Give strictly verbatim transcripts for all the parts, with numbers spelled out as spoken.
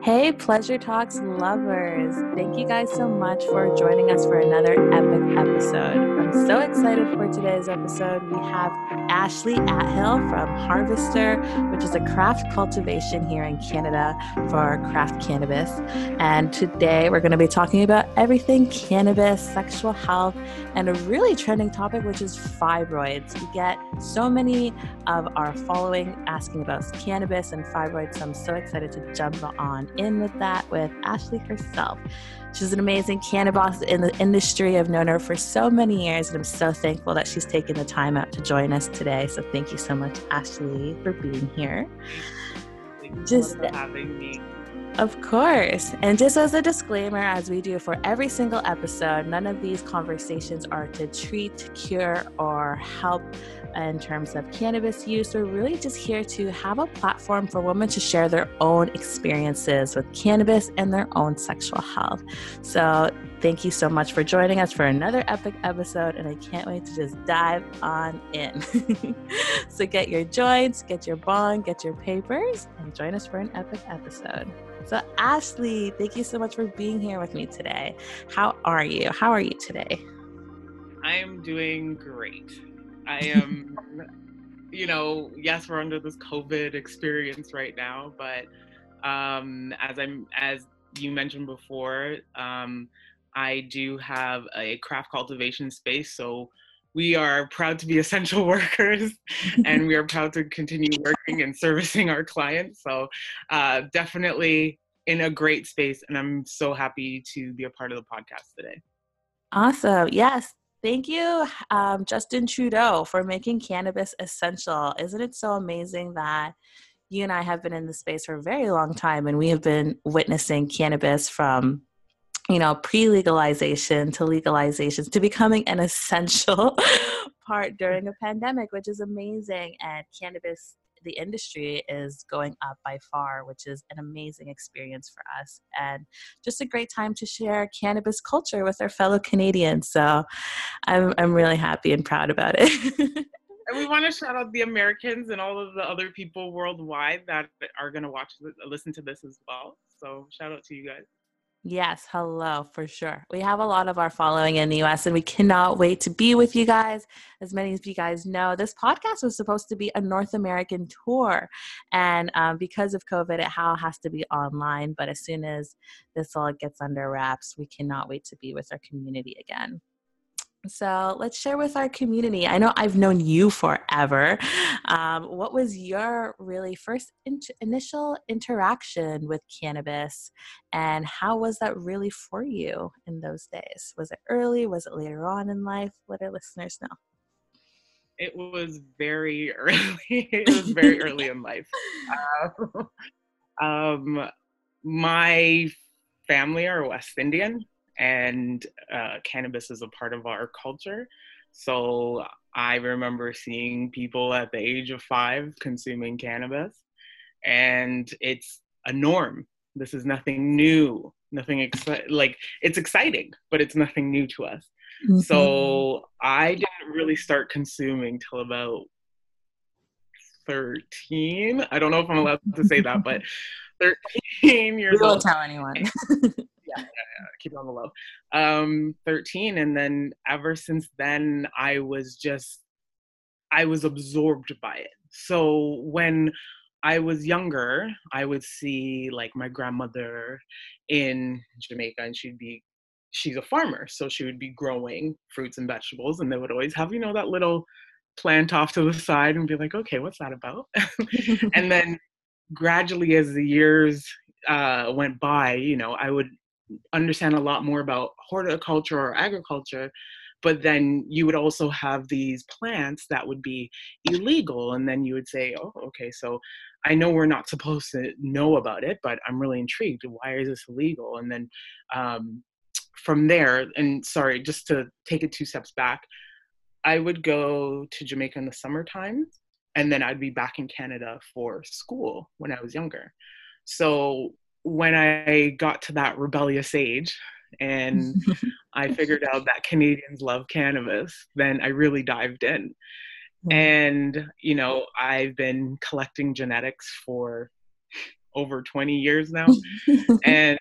Hey, Pleasure Talks lovers. Thank you guys so much for joining us for another epic episode. I'm so excited for today's episode. We have Ashley Athill from Harvester, which is a craft cultivation here in Canada for craft cannabis. And today we're going to be talking about everything cannabis, sexual health, and a really trending topic, which is fibroids. We get so many of our following asking about cannabis and fibroids, so I'm so excited to jump on in with that with Ashley herself. She's an amazing cannabis in the industry. I've known her for so many years, and I'm so thankful that she's taken the time out to join us today. So thank you so much, Ashley, for being here. Thank you Just for having me. Of course. And just as a disclaimer, as we do for every single episode, none of these conversations are to treat, cure, or help in terms of cannabis use. We're really just here to have a platform for women to share their own experiences with cannabis and their own sexual health. So thank you so much for joining us for another epic episode, and I can't wait to just dive on in. So get your joints, get your bong, get your papers, and join us for an epic episode. So Ashley, thank you so much for being here with me today. How are you? How are you today? I am doing great. I am, you know, yes, we're under this COVID experience right now, but um, as I'm, as you mentioned before, um, I do have a craft cultivation space, so we are proud to be essential workers, and we are proud to continue working and servicing our clients. So uh, definitely in a great space, and I'm so happy to be a part of the podcast today. Awesome. Yes. Thank you, um, Justin Trudeau, for making cannabis essential. Isn't it so amazing that you and I have been in the space for a very long time, and we have been witnessing cannabis from, you know, pre-legalization to legalization to becoming an essential part during a pandemic, which is amazing. And cannabis, the industry is going up by far, which is an amazing experience for us and just a great time to share cannabis culture with our fellow Canadians. So I'm I'm really happy and proud about it. And we want to shout out the Americans and all of the other people worldwide that are going to watch, listen to this as well. So shout out to you guys. Yes, hello, for sure. We have a lot of our following in the U S, and we cannot wait to be with you guys. As many of you guys know, this podcast was supposed to be a North American tour, and um, because of COVID, it how has to be online. But as soon as this all gets under wraps, we cannot wait to be with our community again. So let's share with our community. I know I've known you forever. Um, what was your really first in- initial interaction with cannabis, and how was that really for you in those days? Was it early? Was it later on in life? Let our listeners know. It was very early. It was very early in life. Uh, um, my family are West Indian, and uh, cannabis is a part of our culture. So I remember seeing people at the age of five consuming cannabis, and it's a norm. This is nothing new, nothing exci- like it's exciting, but it's nothing new to us. Mm-hmm. So I didn't really start consuming till about thirteen. I don't know if I'm allowed to say that, but thirteen years we old. Won't tell anyone. yeah, yeah, yeah, keep it on the low. Um, thirteen, and then ever since then, I was just, I was absorbed by it. So when I was younger, I would see like my grandmother in Jamaica, and she'd be, she's a farmer, so she would be growing fruits and vegetables, and they would always have, you know, that little plant off to the side and be like, okay, what's that about? And then gradually as the years uh, went by, you know, I would understand a lot more about horticulture or agriculture, but then you would also have these plants that would be illegal. And then you would say, oh, okay, so I know we're not supposed to know about it, but I'm really intrigued. Why is this illegal? And then um, from there, and sorry, just to take it two steps back, I would go to Jamaica in the summertime, and then I'd be back in Canada for school when I was younger. So when I got to that rebellious age and I figured out that Canadians love cannabis, then I really dived in. Mm. And, you know, I've been collecting genetics for over twenty years now. And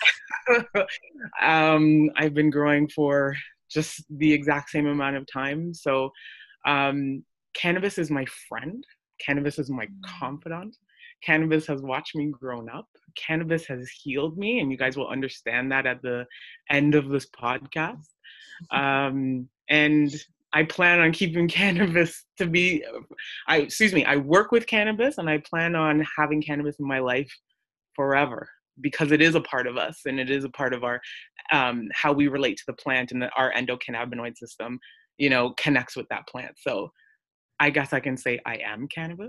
um, I've been growing for just the exact same amount of time. So um, cannabis is my friend. Cannabis is my confidant. Cannabis has watched me grown up. Cannabis has healed me, and you guys will understand that at the end of this podcast. Um, and I plan on keeping cannabis to be, I excuse me, I work with cannabis, and I plan on having cannabis in my life forever, because it is a part of us, and it is a part of our um, how we relate to the plant, and that our endocannabinoid system, you know, connects with that plant. So I guess I can say I am cannabis.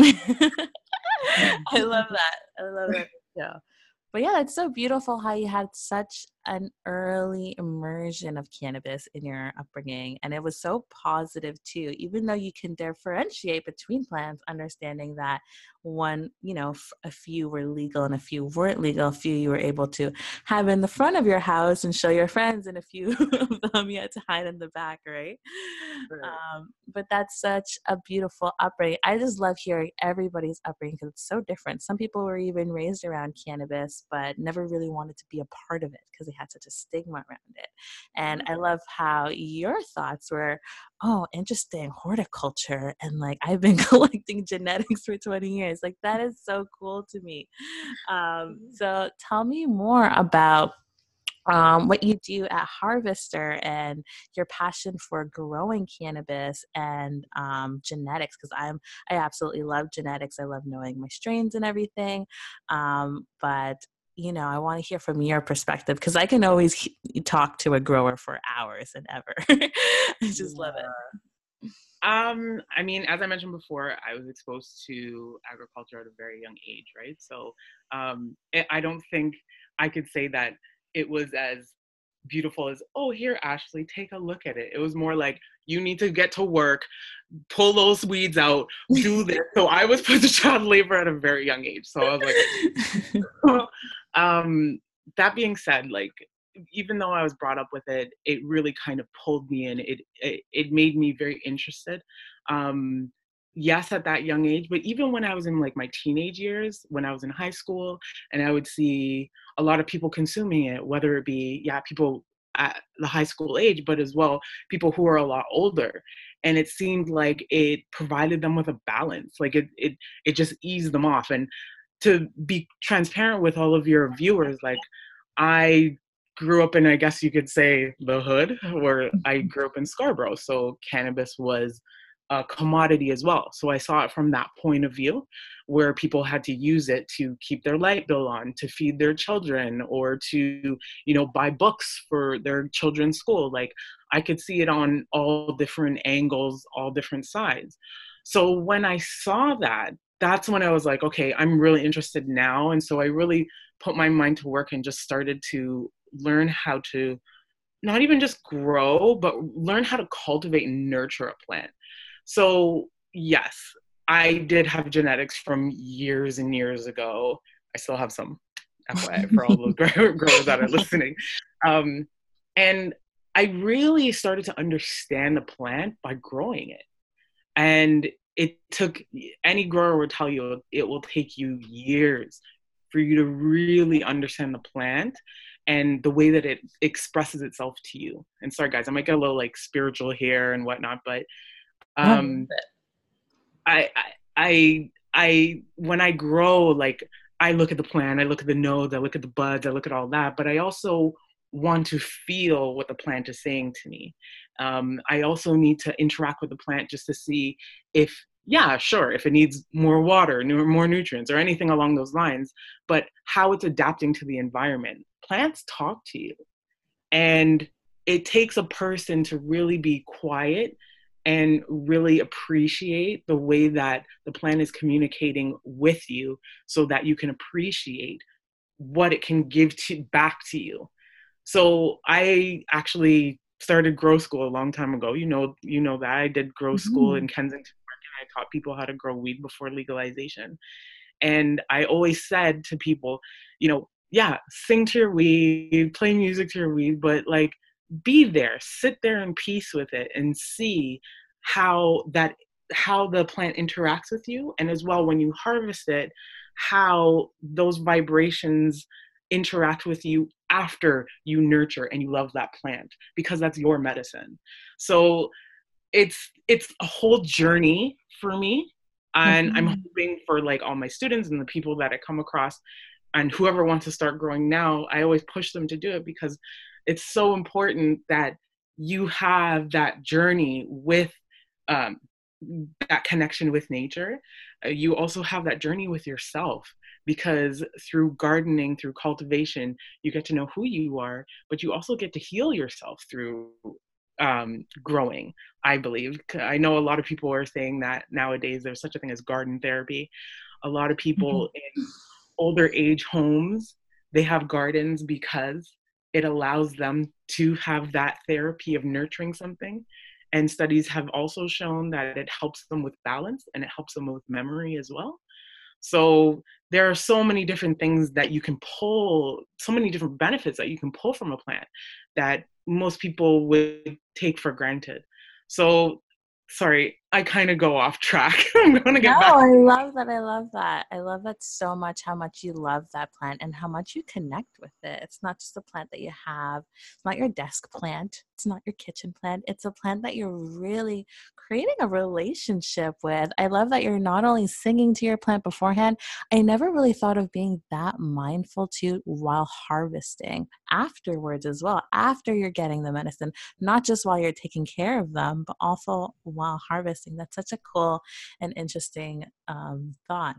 I love that. I love that. Yeah. But yeah, it's so beautiful how you had such an early immersion of cannabis in your upbringing. And it was so positive too, even though you can differentiate between plants, understanding that one, you know, f- a few were legal and a few weren't legal. A few you were able to have in the front of your house and show your friends, and a few of them you had to hide in the back, right? Right. Um, but that's such a beautiful upbringing. I just love hearing everybody's upbringing because it's so different. Some people were even raised around cannabis, but never really wanted to be a part of it because they had such a stigma around it. And I love how your thoughts were, oh, interesting, horticulture. And like, I've been collecting genetics for twenty years. Like, that is so cool to me. Um, so tell me more about um, what you do at Harvester and your passion for growing cannabis and um, genetics, because I'm I absolutely love genetics. I love knowing my strains and everything. Um, but you know, I want to hear from your perspective, because I can always he- talk to a grower for hours and ever. I just love it. Um, I mean, as I mentioned before, I was exposed to agriculture at a very young age, right? So um, it, I don't think I could say that it was as beautiful as, oh, here, Ashley, take a look at it. It was more like, you need to get to work, pull those weeds out, do this. So I was put to child labor at a very young age. So I was like, um, that being said, like, even though I was brought up with it, it really kind of pulled me in. It it, it made me very interested. Um, yes, at that young age, but even when I was in like my teenage years, when I was in high school, and I would see a lot of people consuming it, whether it be, yeah, people at the high school age, but as well, people who are a lot older. And it seemed like it provided them with a balance. Like it, it, it just eased them off. And to be transparent with all of your viewers, like I grew up in, I guess you could say, the hood, where I grew up in Scarborough. So cannabis was a commodity as well. So I saw it from that point of view, where people had to use it to keep their light bill on, to feed their children, or to, you know, buy books for their children's school. Like, I could see it on all different angles, all different sides. So when I saw that, that's when I was like, okay, I'm really interested now. And so I really put my mind to work and just started to learn how to not even just grow, but learn how to cultivate and nurture a plant. So yes, I did have genetics from years and years ago. I still have some, F Y I, for all those growers that are listening. Um, and I really started to understand the plant by growing it. And it took, any grower would tell you, it will take you years for you to really understand the plant and the way that it expresses itself to you. And sorry guys, I might get a little like spiritual here and whatnot, but um, I, I, I, I, when I grow, like, I look at the plant, I look at the nodes, I look at the buds, I look at all that, but I also want to feel what the plant is saying to me. Um, I also need to interact with the plant just to see if, yeah, sure, if it needs more water, more nutrients, or anything along those lines, but how it's adapting to the environment. Plants talk to you. And it takes a person to really be quiet and really appreciate the way that the plant is communicating with you, so that you can appreciate what it can give to, back to you. So I actually started grow school a long time ago. You know, you know that I did grow Mm-hmm. school in Kensington Park, and I taught people how to grow weed before legalization. And I always said to people, you know, yeah, sing to your weed, play music to your weed, but like, be there, sit there in peace with it, and see how that how the plant interacts with you. And as well, when you harvest it, how those vibrations interact with you after you nurture and you love that plant, because that's your medicine. So it's it's a whole journey for me, and I'm Mhm. hoping for like all my students and the people that I come across and whoever wants to start growing now, I always push them to do it, because it's so important that you have that journey with um, that connection with nature. Uh, you also have that journey with yourself, because through gardening, through cultivation, you get to know who you are, but you also get to heal yourself through um, growing, I believe. I know a lot of people are saying that nowadays there's such a thing as garden therapy. A lot of people in older age homes, they have gardens because it allows them to have that therapy of nurturing something. And studies have also shown that it helps them with balance and it helps them with memory as well. So there are so many different things that you can pull, so many different benefits that you can pull from a plant that most people would take for granted. So, sorry, I kind of go off track. I'm going to No, get back. I love that. I love that. I love that so much, how much you love that plant and how much you connect with it. It's not just a plant that you have. It's not your desk plant. It's not your kitchen plant. It's a plant that you're really creating a relationship with. I love that you're not only singing to your plant beforehand. I never really thought of being that mindful too while harvesting afterwards as well, after you're getting the medicine, not just while you're taking care of them, but also while harvesting. That's such a cool an interesting um, thought.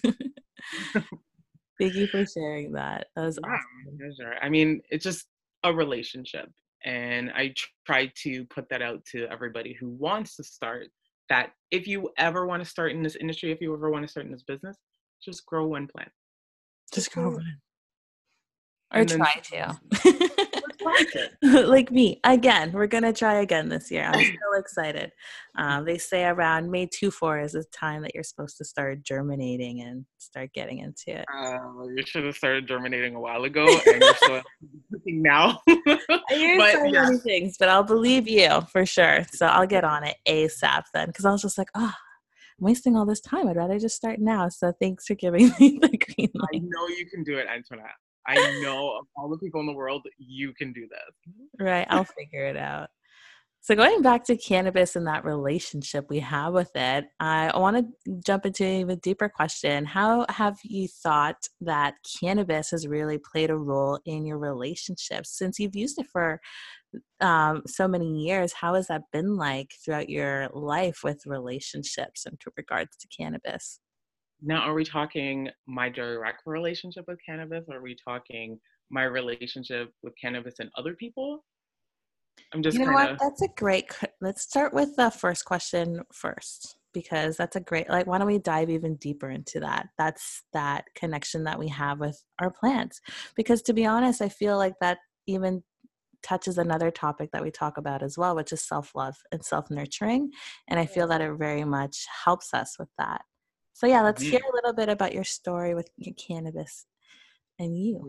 Thank you for sharing that. That was Yeah, awesome. pleasure. I mean, it's just a relationship. And I tr- try to put that out to everybody who wants to start, that if you ever want to start in this industry, if you ever want to start in this business, just grow one plant. Just Just go grow one. run. Or And then try s- to. or try to. Like me. Again, we're going to try again this year. I'm so excited. Um, they say around May twenty-fourth is the time that you're supposed to start germinating and start getting into it. Uh, you should have started germinating a while ago, and your soil is cooking now. I hear But so yeah, many things, but I'll believe you for sure. So I'll get on it ASAP then, because I was just like, oh, I'm wasting all this time. I'd rather just start now. So thanks for giving me the green I light. know you can do it, Antoinette. I know of all the people in the world, you can do this. Right. I'll figure it out. So going back to cannabis and that relationship we have with it, I want to jump into an even deeper question. How have you thought that cannabis has really played a role in your relationships since you've used it for um, so many years? How has that been like throughout your life with relationships and to regards to cannabis? Now, are we talking my direct relationship with cannabis, or are we talking my relationship with cannabis and other people? I'm You just know kind what? of, That's a great. q- Let's start with the first question first because that's a great. Like, why don't we dive even deeper into that? That's that connection that we have with our plants. Because to be honest, I feel like that even touches another topic that we talk about as well, which is self love and self nurturing. And I feel that it very much helps us with that. So yeah, let's hear mhm. a little bit about your story with your cannabis and you.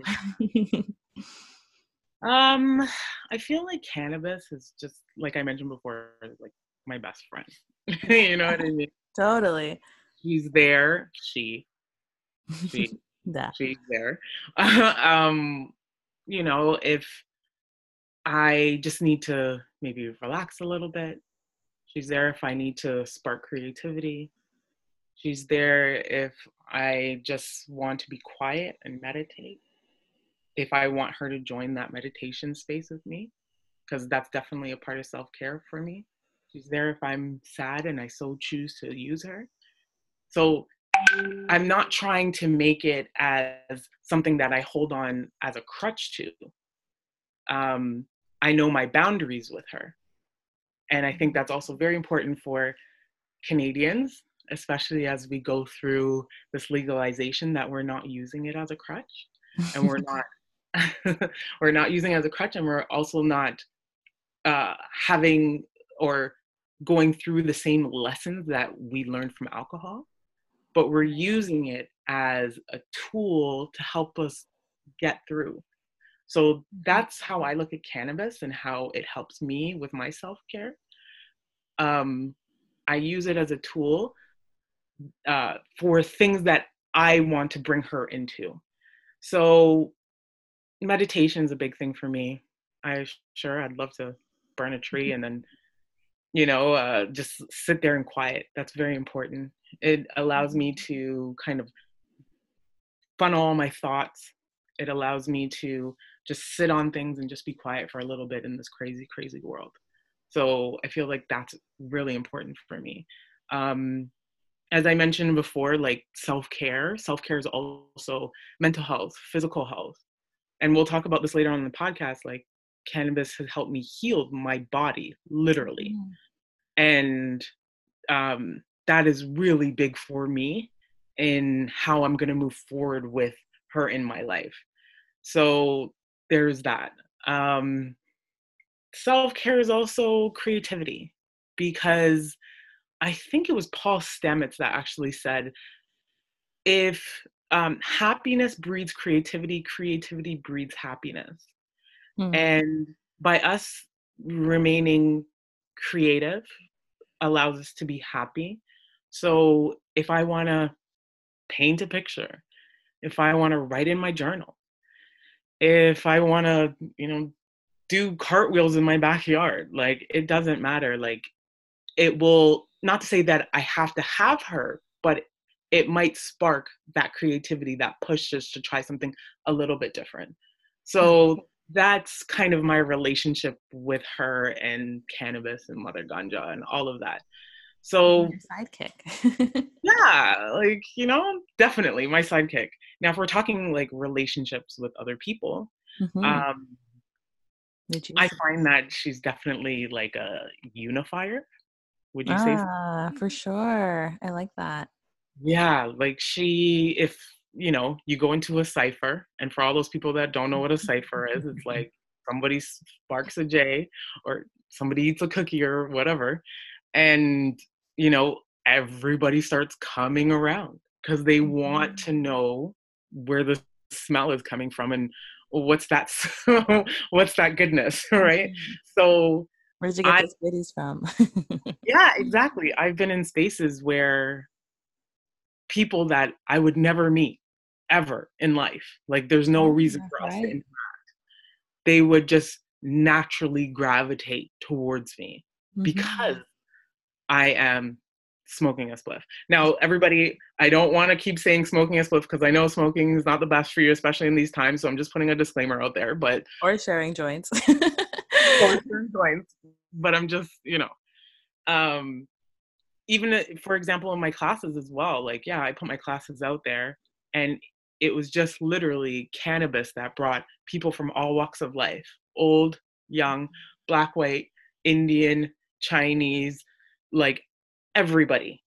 um, I feel like cannabis is just, like I mentioned before, like my best friend. You know what I mean? Totally. She's there. She, she, Yeah. she's there. um, you know, if I just need to maybe relax a little bit, she's there. If I need to spark creativity, she's there. If I just want to be quiet and meditate, if I want her to join that meditation space with me, because that's definitely a part of self care for me. She's there if I'm sad and I so choose to use her. So I'm not trying to make it as something that I hold on as a crutch to. Um, I know my boundaries with her. And I think that's also very important for Canadians, especially as we go through this legalization, that we're not using it as a crutch, and we're not we're not using it as a crutch, and we're also not uh, having or going through the same lessons that we learned from alcohol, but we're using it as a tool to help us get through. So that's how I look at cannabis and how it helps me with my self care. Um, I use it as a tool uh, for things that I want to bring her into. So meditation is a big thing for me. I sure I'd love to burn a tree and then, you know, uh, just sit there in quiet. That's very important. It allows me to kind of funnel all my thoughts. It allows me to just sit on things and just be quiet for a little bit in this crazy, crazy world. So I feel like that's really important for me. Um, as I mentioned before, like self-care, self-care is also mental health, physical health. And we'll talk about this later on in the podcast. Like cannabis has helped me heal my body, literally. Mm. And um, that is really big for me in how I'm going to move forward with her in my life. So there's that. Um, self-care is also creativity, because I think it was Paul Stamets that actually said, if um, happiness breeds creativity, creativity breeds happiness. Mm. And by us remaining creative allows us to be happy. So if I want to paint a picture, if I want to write in my journal, if I want to, you know, do cartwheels in my backyard, like it doesn't matter. Like it will, not to say that I have to have her, but it might spark that creativity, that pushes to try something a little bit different. So that's kind of my relationship with her and cannabis and Mother Ganja and all of that. So Your sidekick. yeah, like, you know, definitely my sidekick. Now, if we're talking like relationships with other people, Mm-hmm. um, Did you I say? find that she's definitely like a unifier. Would you say so? Ah, for sure. I like that. Yeah, like she, if, you know, you go into a cipher, and for all those people that don't know what a cipher is, it's like somebody sparks a J or somebody eats a cookie or whatever. And, you know, everybody starts coming around because they want to know where the smell is coming from and what's that, what's that goodness, right? Mhm. So Where did you get I, those goodies from? yeah, exactly. I've been in spaces where people that I would never meet ever in life, like there's no reason Yeah, for us to right. interact, they would just naturally gravitate towards me because Mm-hmm. I am smoking a spliff. Now, everybody, I don't want to keep saying smoking a spliff because I know smoking is not the best for you, especially in these times. So I'm just putting a disclaimer out there. But Or sharing joints. or certain joints, but I'm just, you know, um, even uh, for example, in my classes as well, like, yeah, I put my classes out there, and it was just literally cannabis that brought people from all walks of life, old, young, black, white, Indian, Chinese, like everybody.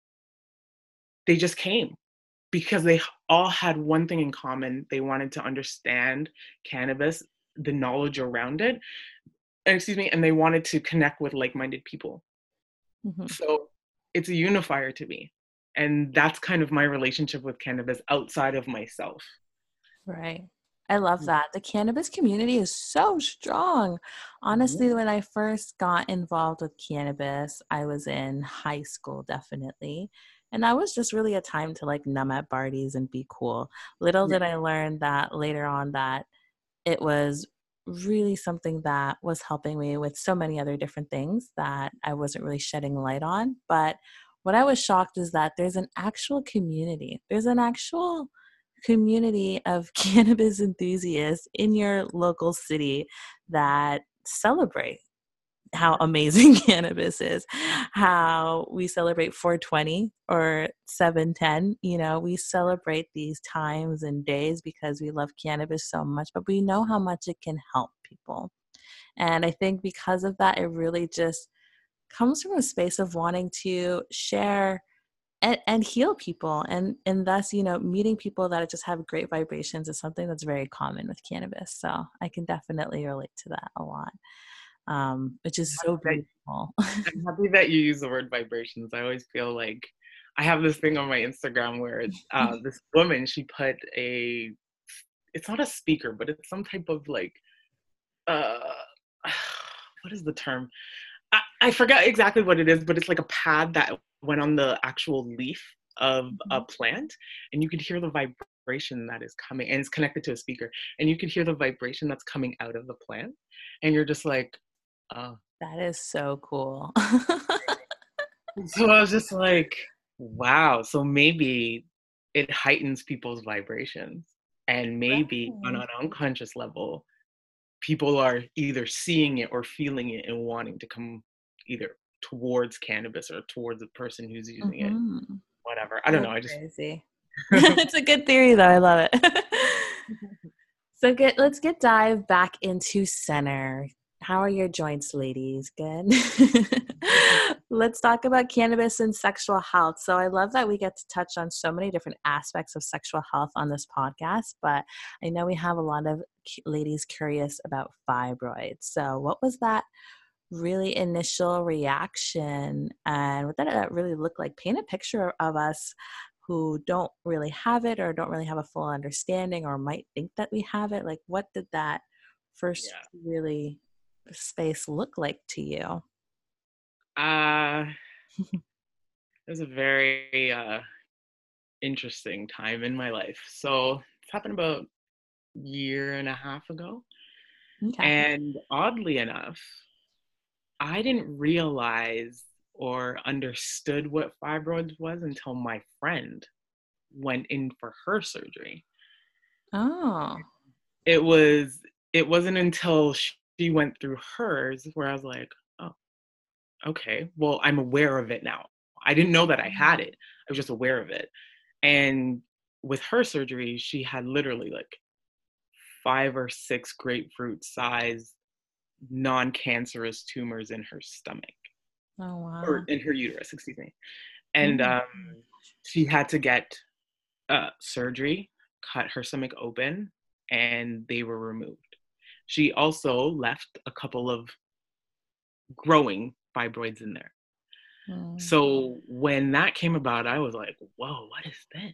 They just came because they all had one thing in common. They wanted to understand cannabis, the knowledge around it, excuse me, and they wanted to connect with like-minded people. Mhm. So it's a unifier to me. And that's kind of my relationship with cannabis outside of myself. Right. I love that. The cannabis community is so strong. Honestly, when I first got involved with cannabis, I was in high school, definitely. And that was just really a time to like numb at parties and be cool. Little Yeah. did I learn that later on that it was really something that was helping me with so many other different things that I wasn't really shedding light on. But what I was shocked is that there's an actual community. There's an actual community of cannabis enthusiasts in your local city that celebrate how amazing cannabis is, how we celebrate four twenty or seven ten. You know, we celebrate these times and days because we love cannabis so much, but we know how much it can help people. And I think because of that, it really just comes from a space of wanting to share and, and heal people, and and thus, you know, meeting people that just have great vibrations is something that's very common with cannabis. So I can definitely relate to that a lot, um, which is so That, beautiful. I'm happy that you use the word vibrations. I always feel like I have this thing on my Instagram where uh, this woman, she put a, it's not a speaker, but it's some type of like, uh, what is the term? I, I forgot exactly what it is, but it's like a pad that went on the actual leaf of a Mhm. plant, and you could hear the vibration that is coming, and it's connected to a speaker, and you could hear the vibration that's coming out of the plant, and you're just like, oh. That is so cool. So I was just like, wow. So maybe it heightens people's vibrations, and maybe on Right. an unconscious level, people are either seeing it or feeling it and wanting to come either towards cannabis or towards the person who's using it. Mhm. Whatever. I don't So know. I just crazy. It's a good theory though. I love it. So get let's get dive back into center. How are your joints, ladies? Good. Let's talk about cannabis and sexual health. So I love that we get to touch on so many different aspects of sexual health on this podcast, but I know we have a lot of cu- ladies curious about fibroids. So what was that really initial reaction, and what did that really look like? Paint a picture of us who don't really have it or don't really have a full understanding or might think that we have it. Like, what did that first yeah. really space look like to you? Uh it was a very uh interesting time in my life. So it's happened about a year and a half ago. Okay. And oddly enough, I didn't realize or understood what fibroids was until my friend went in for her surgery. Oh. It was it wasn't until she went through hers where I was like, "Oh, okay. Well, I'm aware of it now." I didn't know that I had it. I was just aware of it. And with her surgery, she had literally like five or six grapefruit size non-cancerous tumors in her stomach Oh, or wow. in her uterus, excuse me. Oh And my um, gosh. she had to get uh, surgery, cut her stomach open, and they were removed. She also left a couple of growing fibroids in there. Mm. So when that came about, I was like, whoa, what is this?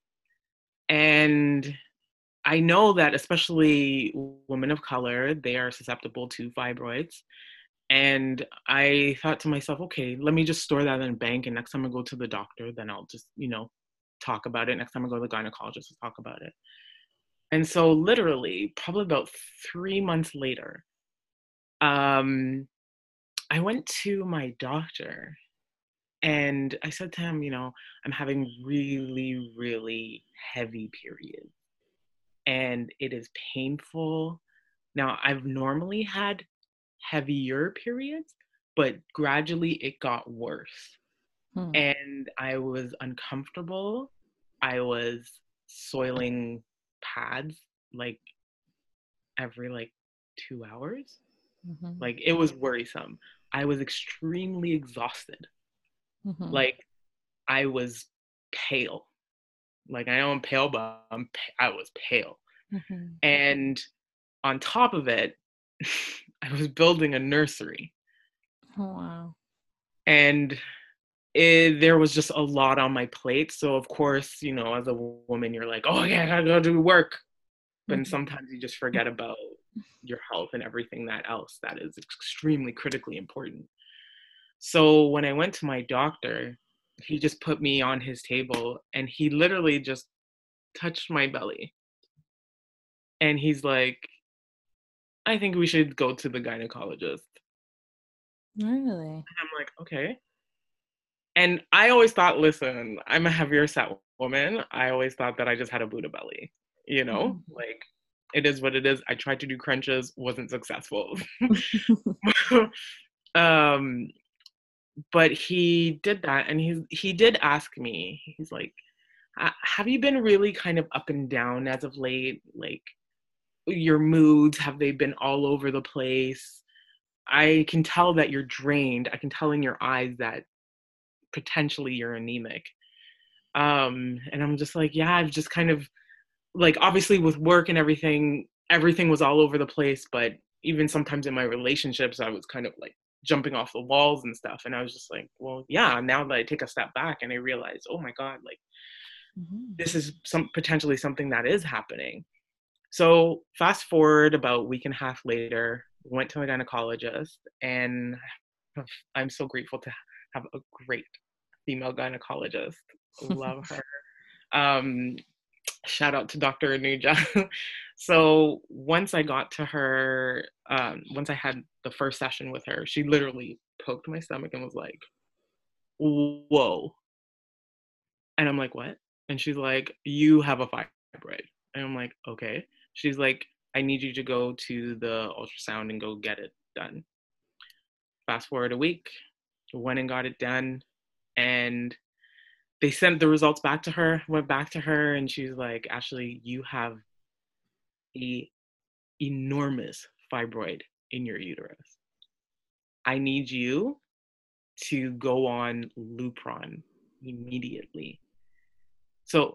And I know that especially women of color, they are susceptible to fibroids. And I thought to myself, okay, let me just store that in a bank. And next time I go to the doctor, then I'll just, you know, talk about it. Next time I go to the gynecologist, I'll talk about it. And so literally, probably about three months later, um, I went to my doctor and I said to him, you know, I'm having really, really heavy periods and it is painful. Now, I've normally had heavier periods, but gradually it got worse. Hmm. And I was uncomfortable. I was soiling pads like every like two hours. Mhm. Like it was worrisome. I was extremely exhausted. Mhm. Like I was pale. Like I know I'm pale, but I'm, I was pale. Mhm. And on top of it, I was building a nursery. Oh, wow. And it, there was just a lot on my plate. So of course, you know, as a woman, you're like, oh yeah, I gotta go do work. But Mhm. sometimes you just forget about your health and everything that else that is extremely critically important. So when I went to my doctor, he just put me on his table and he literally just touched my belly. And he's like, I think we should go to the gynecologist. Really? And I'm like, okay. And I always thought, listen, I'm a heavier set woman. I always thought that I just had a Buddha belly, you know, Mhm. like it is what it is. I tried to do crunches, wasn't successful. um, but he did that, and he he did ask me. He's like, "Uh, "Have you been really kind of up and down as of late? Like your moods, have they been all over the place? I can tell that you're drained. I can tell in your eyes that potentially you're anemic." Um, and I'm just like, yeah, I've just kind of like obviously with work and everything, everything was all over the place, but even sometimes in my relationships, I was kind of like jumping off the walls and stuff. And I was just like, well, yeah, now that I take a step back and I realize, oh my God, like Mhm. this is some potentially something that is happening. So fast forward about a week and a half later, went to a gynecologist and I'm so grateful to have a great female gynecologist. Love her. Um, shout out to Doctor Anuja. So once I got to her, um, once I had the first session with her, she literally poked my stomach and was like, whoa. And I'm like, what? And she's like, you have a fibroid. And I'm like, okay. She's like, I need you to go to the ultrasound and go get it done. Fast forward a week, went and got it done. And they sent the results back to her, went back to her, and she's like, Ashley, you have a enormous fibroid in your uterus. I need you to go on Lupron immediately. So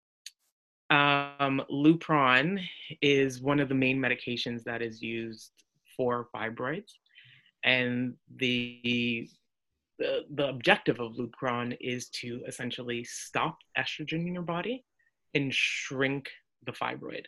um, Lupron is one of the main medications that is used for fibroids. And the, the, the objective of Lupron is to essentially stop estrogen in your body and shrink the fibroid.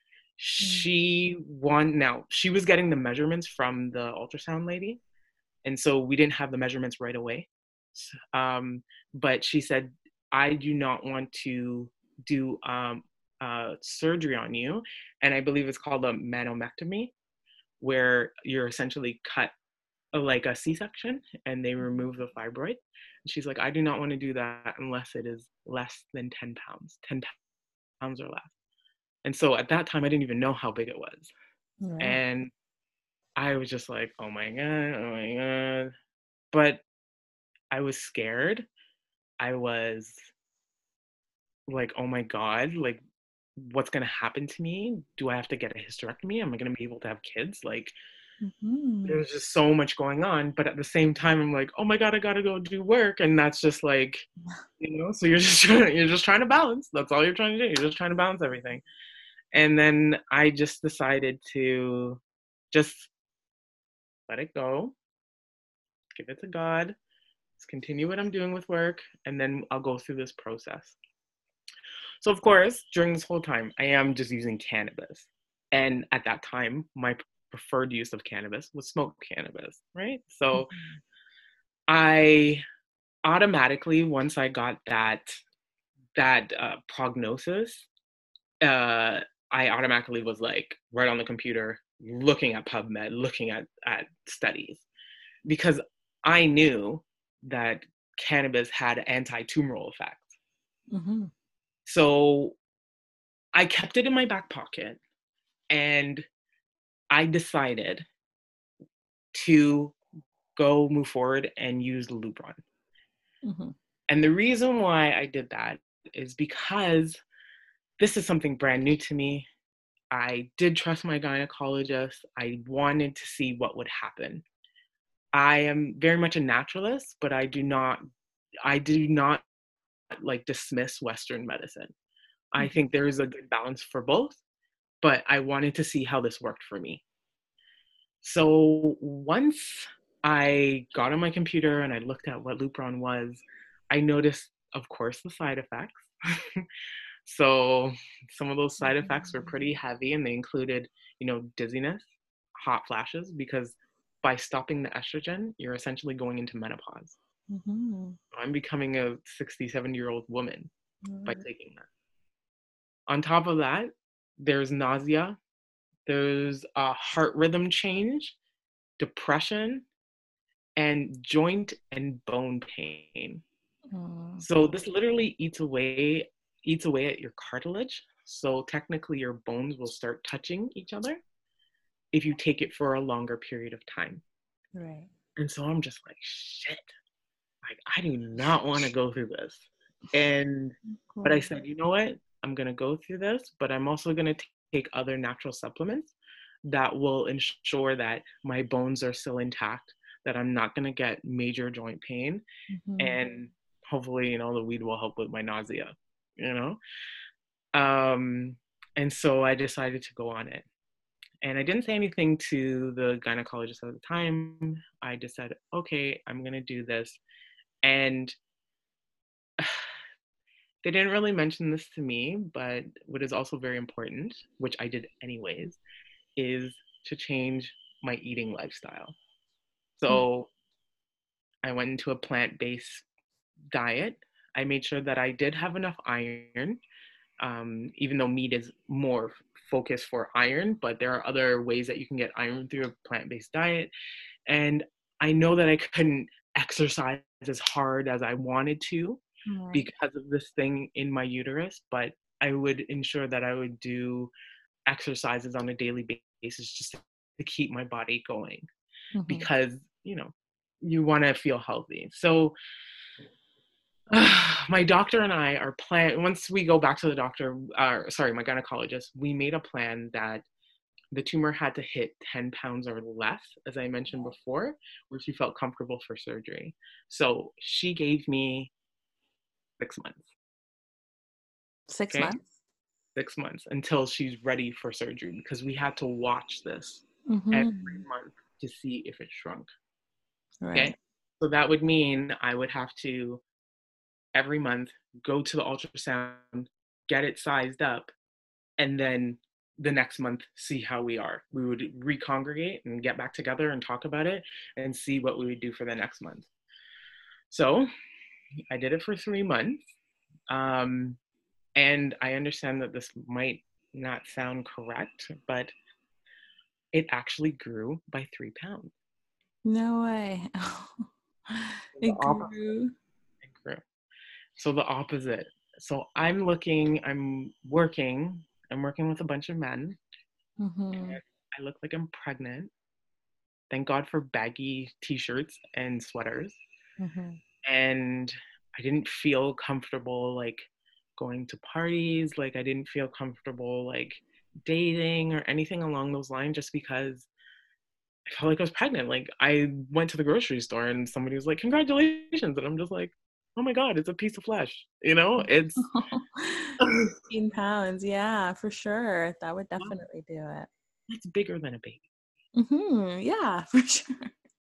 She won, now she was getting the measurements from the ultrasound lady. And so we didn't have the measurements right away. Um, but she said, I do not want to do um, uh, surgery on you. And I believe it's called a manomectomy, where you're essentially cut uh, like a C-section and they remove the fibroid. And she's like, I do not want to do that unless it is less than ten pounds, ten pounds or less. And so at that time, I didn't even know how big it was. Right. And I was just like, oh my God, oh my God. But I was scared. I was like, oh my God, like, what's going to happen to me? Do I have to get a hysterectomy? Am I going to be able to have kids? Like, mm-hmm. There was just so much going on. But at the same time, I'm like, oh my God, I got to go do work. And that's just like, you know, so you're just trying, you're just trying to balance. That's all you're trying to do. You're just trying to balance everything. And then I just decided to just let it go, give it to God, just continue what I'm doing with work, and then I'll go through this process. So of course, during this whole time, I am just using cannabis. And at that time, my preferred use of cannabis was smoked cannabis, right? So mm-hmm. I automatically, once I got that, that uh, prognosis, uh, I automatically was like right on the computer, looking at PubMed, looking at, at studies, because I knew that cannabis had anti-tumoral effects. Mm-hmm. So I kept it in my back pocket and I decided to go move forward and use Lupron. Mm-hmm. And the reason why I did that is because this is something brand new to me. I did trust my gynecologist. I wanted to see what would happen. I am very much a naturalist, but I do not, I do not like dismiss Western medicine. Mm-hmm. I think there is a good balance for both, but I wanted to see how this worked for me. So once I got on my computer and I looked at what Lupron was, I noticed, of course, the side effects. So some of those side effects were pretty heavy, and they included, you know, dizziness, hot flashes, because by stopping the estrogen, you're essentially going into menopause. Mm-hmm. I'm becoming a sixty, seventy year old woman mm-hmm. by taking that. On top of that, there's nausea, there's a heart rhythm change, depression, and joint and bone pain. Mm-hmm. So this literally eats away eats away at your cartilage. So technically your bones will start touching each other if you take it for a longer period of time. Right. And so I'm just like, shit, like I do not want to go through this. And, cool. But I said, you know what? I'm going to go through this, but I'm also going to take other natural supplements that will ensure that my bones are still intact, that I'm not going to get major joint pain. Mm-hmm. And hopefully, you know, the weed will help with my nausea. You know, um, and so I decided to go on it. And I didn't say anything to the gynecologist at the time. I just said, okay, I'm going to do this. And they didn't really mention this to me, but what is also very important, which I did anyways, is to change my eating lifestyle. So mm. I went into a plant-based diet. I made sure that I did have enough iron, um, even though meat is more focused for iron, but there are other ways that you can get iron through a plant-based diet. And I know that I couldn't exercise as hard as I wanted to Right. because of this thing in my uterus, but I would ensure that I would do exercises on a daily basis just to keep my body going Mm-hmm. because, you know, you want to feel healthy. So my doctor and I are plan once we go back to the doctor, uh, sorry, my gynecologist, we made a plan that the tumor had to hit ten pounds or less, as I mentioned before, where she felt comfortable for surgery. So she gave me six months, Six okay? months. Six months until she's ready for surgery because we had to watch this every Mm-hmm. month to see if it shrunk, okay? Right. So that would mean I would have to every month go to the ultrasound, get it sized up, and then the next month see how we are. We would recongregate and get back together and talk about it and see what we would do for the next month. So I did it for three months. Um, and I understand that this might not sound correct, but it actually grew by three pounds. No way. The It opposite. grew. It grew. So the opposite. So I'm looking, I'm working, I'm working with a bunch of men. Mm-hmm. And I look like I'm pregnant. Thank God for baggy t-shirts and sweaters. Mm-hmm. And I didn't feel comfortable like going to parties. Like I didn't feel comfortable like dating or anything along those lines just because I felt like I was pregnant. Like I went to the grocery store and somebody was like, congratulations. And I'm just like, oh my God, it's a piece of flesh. You know, it's fifteen pounds. Yeah, for sure. That would definitely do it. it's bigger than a baby. Mm-hmm. Yeah, for sure.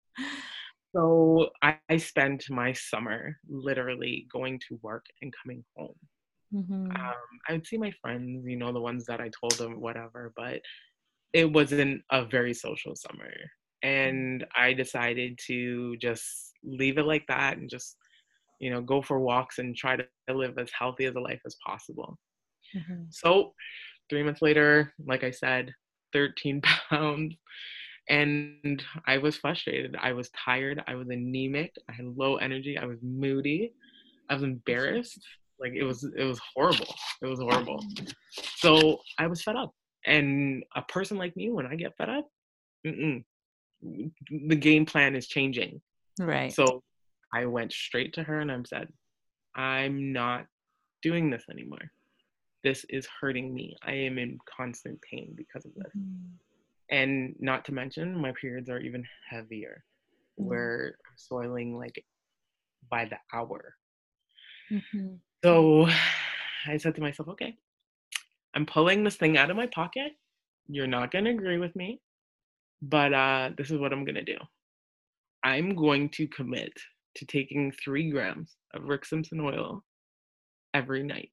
So I, I spent my summer literally going to work and coming home. Mm-hmm. Um, I would see my friends, you know, the ones that I told them, whatever, but it wasn't a very social summer. And I decided to just leave it like that and just, you know, go for walks and try to live as healthy as a life as possible. Mm-hmm. So three months later, like I said, thirteen pounds. And I was frustrated. I was tired. I was anemic. I had low energy. I was moody. I was embarrassed. Like it was, it was horrible. It was horrible. So I was fed up. And a person like me, when I get fed up, mm-mm, the game plan is changing. Right. So I went straight to her and I said, I'm not doing this anymore. This is hurting me. I am in constant pain because of this. Mm-hmm. And not to mention, my periods are even heavier, where I'm soiling like by the hour. Mm-hmm. So I said to myself, okay, I'm pulling this thing out of my pocket. You're not going to agree with me, but uh, this is what I'm going to do. I'm going to commit to taking three grams of Rick Simpson oil every night.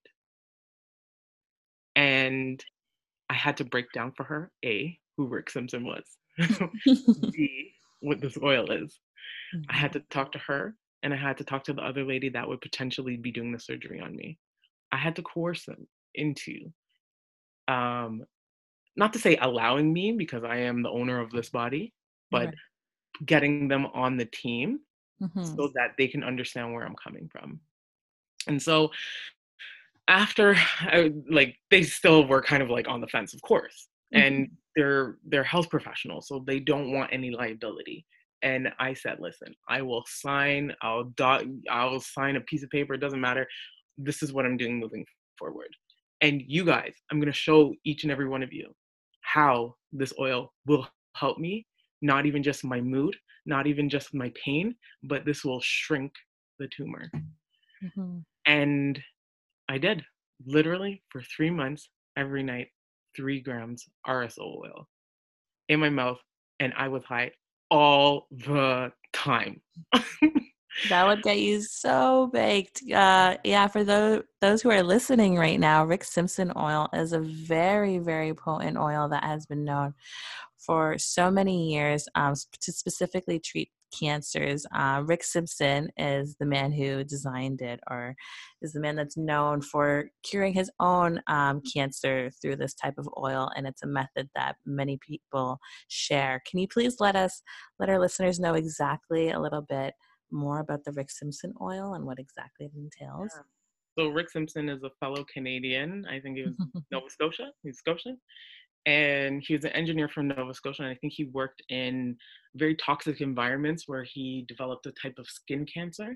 And I had to break down for her, A, who Rick Simpson was, B, what this oil is. I had to talk to her, and I had to talk to the other lady that would potentially be doing the surgery on me. I had to coerce them into, um, not to say allowing me, because I am the owner of this body, but Right. getting them on the team Mm-hmm. so that they can understand where I'm coming from. And so after, I, like, they still were kind of like on the fence, of course, Mm-hmm. and they're they're health professionals, so they don't want any liability. And I said, listen, I will sign, I'll dot, I'll sign a piece of paper. It doesn't matter. This is what I'm doing moving forward. And you guys, I'm going to show each and every one of you how this oil will help me, not even just my mood, not even just my pain, but this will shrink the tumor. Mm-hmm. And I did, literally for three months, every night, three grams R S O oil in my mouth, and I was high all the time. That would get you so baked. Uh, yeah, for those those who are listening right now, Rick Simpson oil is a very, very potent oil that has been known for so many years um, to specifically treat cancers. Uh, Rick Simpson is the man who designed it, or is the man that's known for curing his own um, cancer through this type of oil, and it's a method that many people share. Can you please let us, let our listeners know exactly a little bit more about the Rick Simpson oil and what exactly it entails? Yeah. So Rick Simpson is a fellow Canadian. I think he was Nova Scotia. He's Scotian. And he was an engineer from Nova Scotia. And I think he worked in very toxic environments where he developed a type of skin cancer.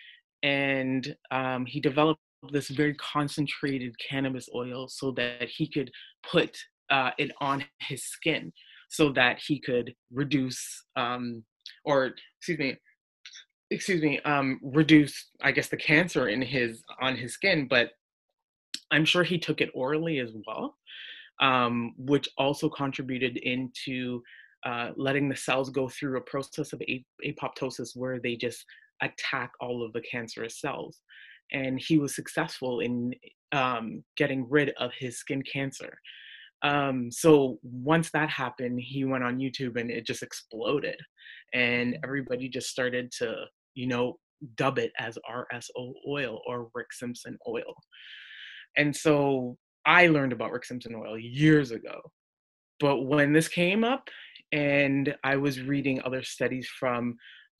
And um, he developed this very concentrated cannabis oil so that he could put uh, it on his skin so that he could reduce um, or excuse me excuse me um, reduce, I guess, the cancer in his on his skin. But I'm sure he took it orally as well, um, which also contributed into uh, letting the cells go through a process of ap- apoptosis where they just attack all of the cancerous cells. And he was successful in um, getting rid of his skin cancer. Um, so once that happened, he went on YouTube and it just exploded. And everybody just started to, you know, dub it as R S O oil or Rick Simpson oil. And so I learned about Rick Simpson oil years ago. But when this came up and I was reading other studies from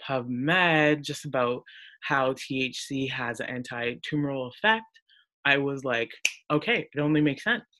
PubMed just about how T H C has an anti-tumoral effect, I was like, okay, it only makes sense.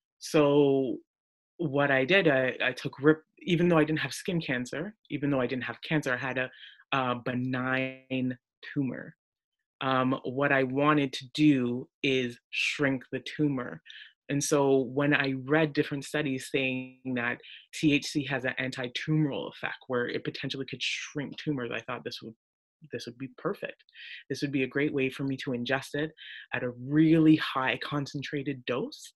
So what I did, I, I took Rip, even though I didn't have skin cancer, even though I didn't have cancer, I had a, a benign tumor. Um, what I wanted to do is shrink the tumor. And so when I read different studies saying that T H C has an anti-tumoral effect where it potentially could shrink tumors, I thought this would this would be perfect. This would be a great way for me to ingest it at a really high concentrated dose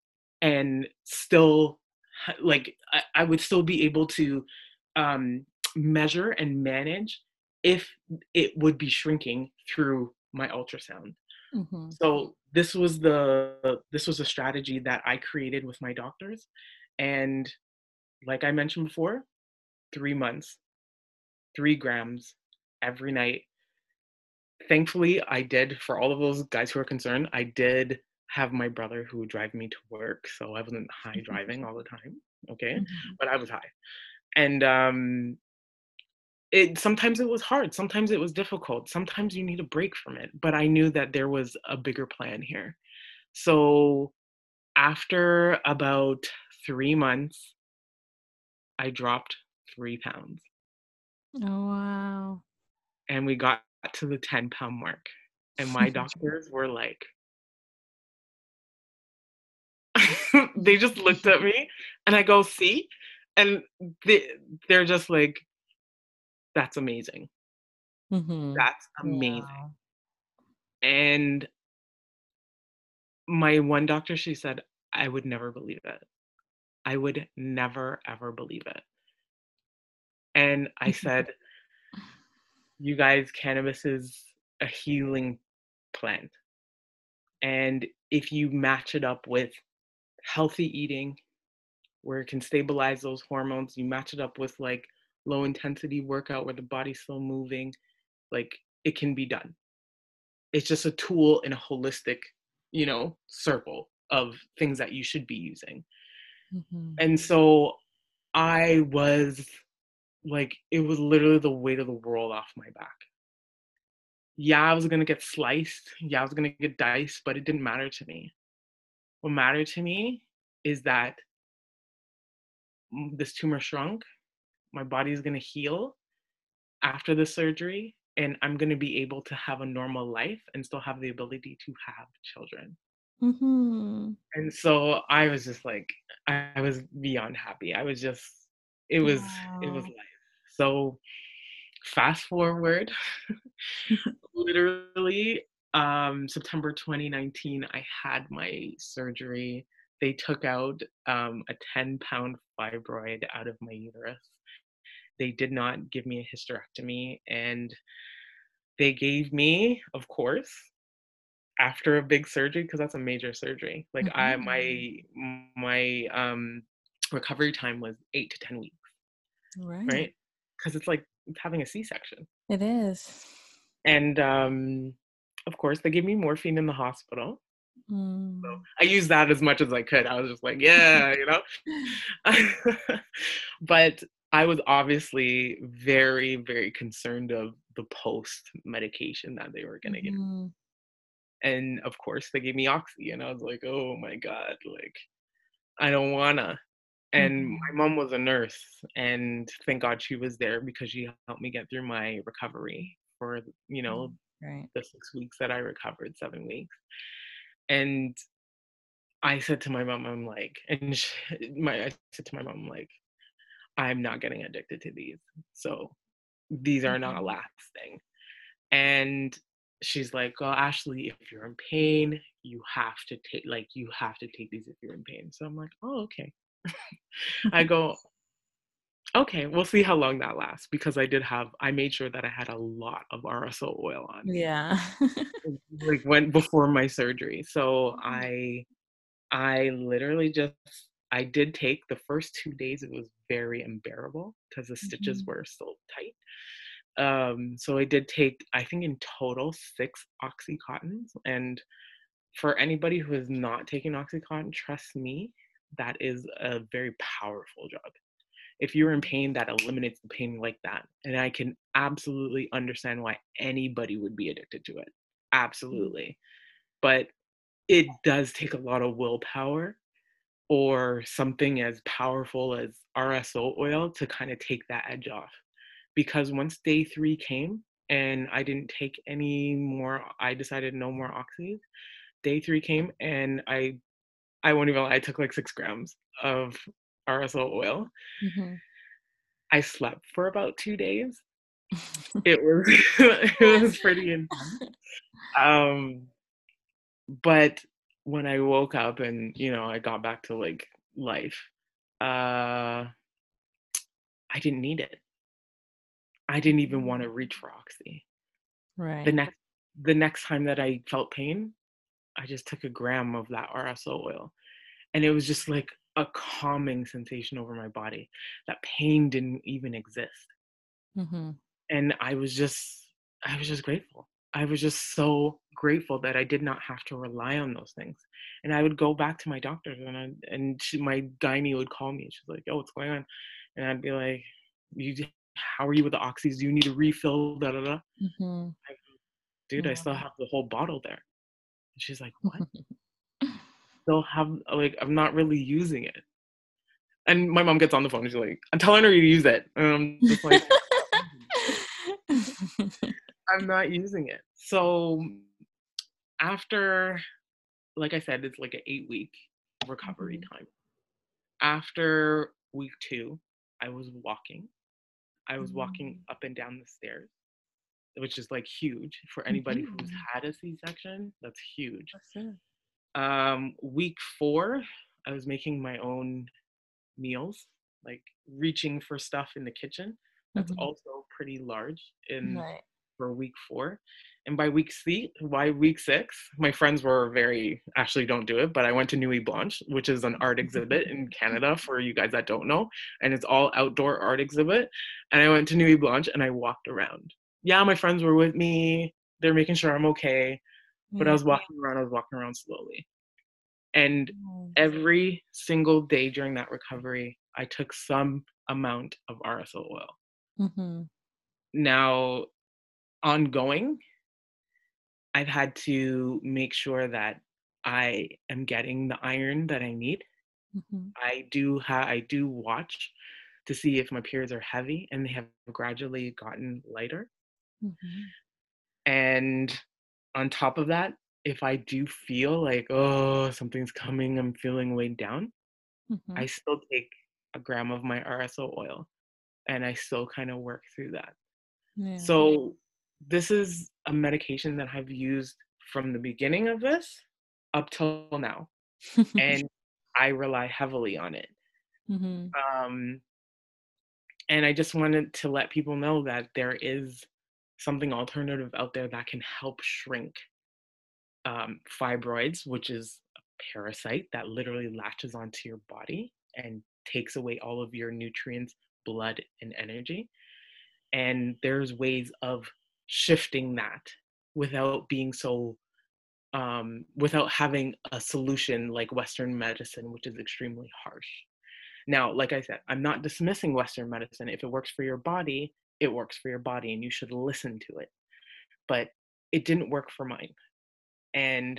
and still like I, I would still be able to um, measure and manage if it would be shrinking through my ultrasound. Mm-hmm. So this was the this was a strategy that I created with my doctors, and like I mentioned before, three months, three grams every night. Thankfully, I did, for all of those guys who are concerned, I did have my brother who would drive me to work, so I wasn't high driving all the time, okay? Mm-hmm. But I was high. And um it sometimes it was hard, sometimes it was difficult, sometimes you need a break from it, but I knew that there was a bigger plan here. So after about three months, I dropped three pounds Oh, wow. and we got to the ten pound mark. And my doctors were like, they just looked at me and I go, see? And they, they're just like, that's amazing. Mm-hmm. That's amazing. Wow. And my one doctor, she said, I would never believe it. I would never, ever believe it. And I said, you guys, cannabis is a healing plant. And if you match it up with healthy eating, where it can stabilize those hormones, you match it up with like low intensity workout where the body's still moving, like it can be done. It's just a tool in a holistic, you know, circle of things that you should be using. Mm-hmm. And so I was like, it was literally the weight of the world off my back. Yeah, I was gonna get sliced. Yeah, I was gonna get diced, but it didn't matter to me. What mattered to me is that this tumor shrunk, my body is gonna heal after the surgery, and I'm gonna be able to have a normal life and still have the ability to have children. Mm-hmm. And so I was just like, I was beyond happy. I was just, it was, it was Wow. life. So fast forward, literally, um, September twenty nineteen, I had my surgery. They took out um, a ten pound fibroid out of my uterus. They did not give me a hysterectomy, and they gave me, of course, after a big surgery, because that's a major surgery. Like I, Mm-hmm. my, my um, recovery time was eight to ten weeks, Right. right? Because it's like having a C-section. It is. And um, of course, they gave me morphine in the hospital. So Mm. I used that as much as I could. I was just like, yeah, you know. But I was obviously very, very concerned of the post medication that they were gonna give. Mhm. And of course, they gave me oxy, and I was like, oh my god, like I don't wanna. And my Mhm. mom was a nurse, and thank God she was there because she helped me get through my recovery for, you know, Mm. Right. the six weeks that I recovered, seven weeks. And I said to my mom, I'm like, and sh my I said to my mom, like, "I'm not getting addicted to these, so these are not Mhm. lasting." And she's like, "Well, Ashley, if you're in pain, you have to take like, you have to take these if you're in pain." So I'm like, "Oh, okay." I go, "Okay, we'll see how long that lasts," because I did have I made sure that I had a lot of R S O oil on me, Yeah. like, when before my surgery. So I I literally just I did take the first two days, it was very unbearable because the stitches Mhm. were so tight. Um, so I did take, I think in total, six Oxycontins, and for anybody who is not taking Oxycontin, trust me, that is a very powerful drug. If you're in pain, that eliminates the pain like that, and I can absolutely understand why anybody would be addicted to it. Mhm. Absolutely. But it does take a lot of willpower or something as powerful as R S O oil to kind of take that edge off. Because once day three came and I didn't take any more, I decided no more oxys. Day three came and I, I won't even lie, I took like six grams of R S O oil. Mhm. I slept for about two days. It was, it was pretty intense. Um, but when I woke up and, you know, I got back to like life, uh, I didn't need it. I didn't even wanna reach for Oxy. The Right. next the next time that I felt pain, I just took a gram of that R S O oil, and it was just like a calming sensation over my body. That pain didn't even exist, Mhm. and I was just I was just grateful. I was just so grateful that I did not have to rely on those things, and I would go back to my doctors, and I and she my gynae would call me, and she's like, "Yo, what's going on?" And I'd be like, "You how are you with the oxys? Do you need a refill? Da da da." Mhm. I go, "Dude, I Yeah. still have the whole bottle there." And she's like, "What? Still have like I'm not really using it." And my mom gets on the phone and she's like, "I'm telling her you use it." And I'm just like, I'm not using it. So after, like I said, it's like an eight week recovery Mhm. time. After week two, I was walking. I was walking Mm. up and down the stairs, which is like huge for anybody who's Mhm. had a C-section. That's huge. For sure. Um, week four, I was making my own meals, like reaching for stuff in the kitchen. That's Mhm. also pretty large in Right. for week four. And by week six, by week six, my friends were very actually don't do it, but I went to Nuit Blanche, which is an art exhibit in Canada for you guys that don't know, and it's all outdoor art exhibit. And I went to Nuit Blanche and I walked around. Yeah, my friends were with me. They're making sure I'm okay, but I Yeah. was walking around. I was walking around slowly. And Nice. every single day during that recovery, I took some amount of R S O oil. Mhm. Now, ongoing, I've had to make sure that I am getting the iron that I need. Mhm. I do ha- I do watch to see if my periods are heavy, and they have gradually gotten lighter. Mhm. And on top of that, if I do feel like, oh, something's coming, I'm feeling weighed down, I Mhm. still take a gram of my R S O oil and I still kind of work through that. Yeah. So, this is a medication that I've used from the beginning of this up till now, and I rely heavily on it. Mhm. Um, and I just wanted to let people know that there is something alternative out there that can help shrink um, fibroids, which is a parasite that literally latches onto your body and takes away all of your nutrients, blood, and energy. And there's ways of shifting that without being so, um, without having a solution like Western medicine, which is extremely harsh. Now, like I said, I'm not dismissing Western medicine. If it works for your body, it works for your body and you should listen to it. But it didn't work for mine. And,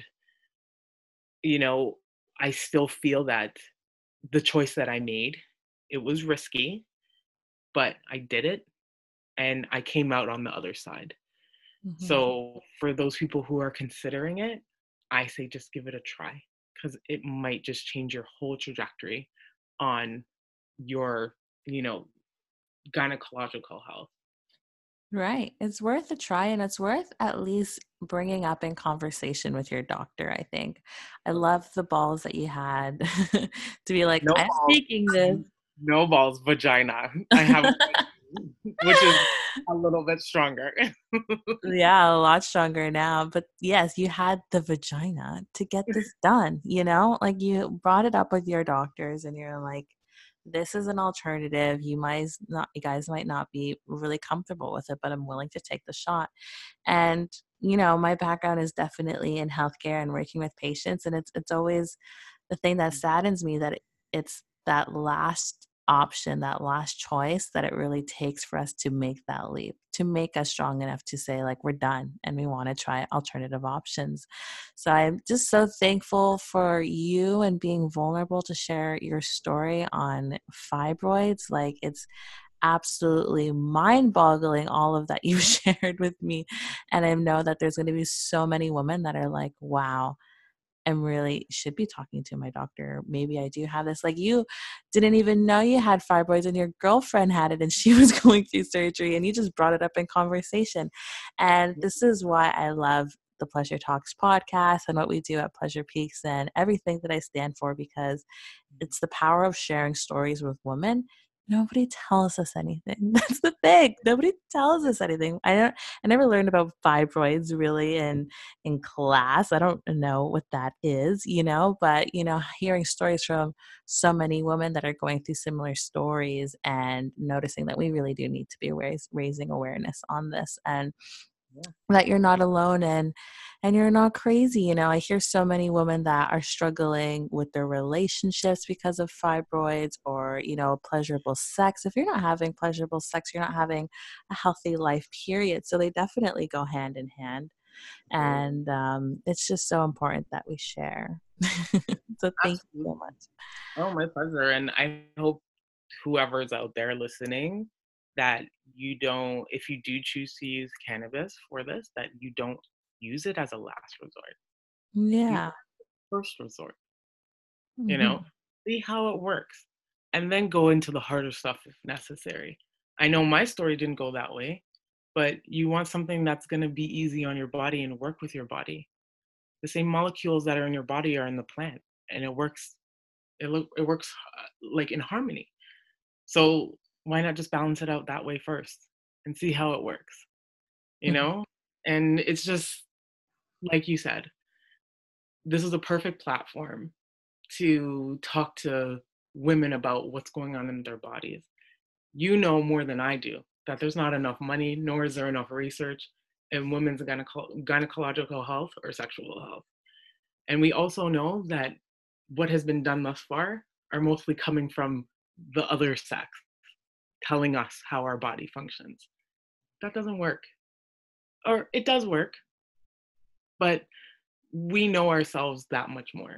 you know, I still feel that the choice that I made, it was risky, but I did it and I came out on the other side. Mm-hmm. So for those people who are considering it, I say just give it a try because it might just change your whole trajectory on your, you know, gynecological health. Right. It's worth a try, and it's worth at least bringing up in conversation with your doctor, I think. I love the balls that you had to be like, No I'm balls, taking this. no balls, vagina. I have, which is a little bit stronger. Yeah, a lot stronger now. But yes, you had the vagina to get this done, you know? Like you brought it up with your doctors and you're like, this is an alternative. You might not, you guys might not be really comfortable with it, but I'm willing to take the shot. And, you know, my background is definitely in healthcare and working with patients. And it's it's always the thing that saddens me that it, it's that last option, that last choice that it really takes for us to make that leap, to make us strong enough to say, like, we're done and we want to try alternative options. So I'm just so thankful for you and being vulnerable to share your story on fibroids. Like, it's absolutely mind-boggling all of that you shared with me, and I know that there's going to be so many women that are like, wow, I'm really should be talking to my doctor. Maybe I do have this. Like, you didn't even know you had fibroids and your girlfriend had it and she was going through surgery and you just brought it up in conversation. And this is why I love the Pleasure Talks podcast and what we do at Pleasure Peaks and everything that I stand for, because it's the power of sharing stories with women. Nobody tells us anything. That's the thing. Nobody tells us anything. I don't I never learned about fibroids really in in class. I don't know what that is, you know, but you know, hearing stories from so many women that are going through similar stories and noticing that we really do need to be raise, raising awareness on this, and Yeah. that you're not alone and and you're not crazy. You know, I hear so many women that are struggling with their relationships because of fibroids, or you know, pleasurable sex. If you're not having pleasurable sex, you're not having a healthy life, period. So they definitely go hand in hand, and um, it's just so important that we share. So thank you so Absolutely. much. Oh, my pleasure. And I hope whoever's out there listening that you don't, if you do choose to use cannabis for this, that you don't use it as a last resort. Use it Yeah. as a first resort, you know, Hmm. see how it works and then go into the harder stuff if necessary. I know my story didn't go that way, but you want something that's going to be easy on your body and work with your body. The same molecules that are in your body are in the plant, and it works. It look it works uh, like in harmony. So why not just balance it out that way first and see how it works, you know? And it's just like you said, this is a perfect platform to talk to women about what's going on in their bodies. You know more than I do that there's not enough money, nor is there enough research in women's gyneco- gynecological health or sexual health. And we also know that what has been done thus far are mostly coming from the other sex, telling us how our body functions. That doesn't work. Or it does work, but we know ourselves that much more.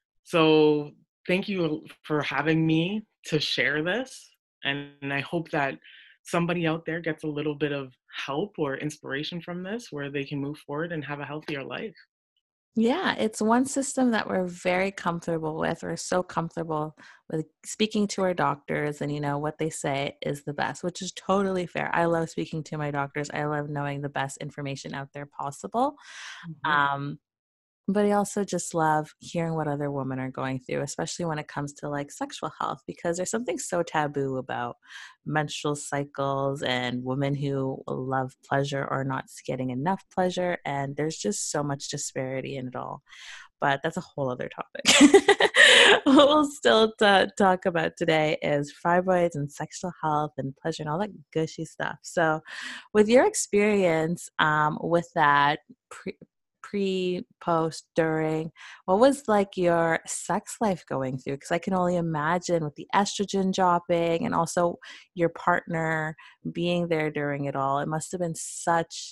So thank you for having me to share this. And I hope that somebody out there gets a little bit of help or inspiration from this where they can move forward and have a healthier life. Yeah, it's one system that we're very comfortable with. We're so comfortable with speaking to our doctors, and you know what they say is the best, which is totally fair. I love speaking to my doctors. I love knowing the best information out there possible. Mhm. Um, but I also just love hearing what other women are going through, especially when it comes to like sexual health, because there's something so taboo about menstrual cycles and women who love pleasure or not getting enough pleasure. And there's just so much disparity in it all. but that's a whole other topic. What we'll still t- talk about today is fibroids and sexual health and pleasure and all that gushy stuff. So, with your experience um, with that pre, pre, post, during, what was like your sex life going through? Because I can only imagine with the estrogen dropping and also your partner being there during it all. It must have been such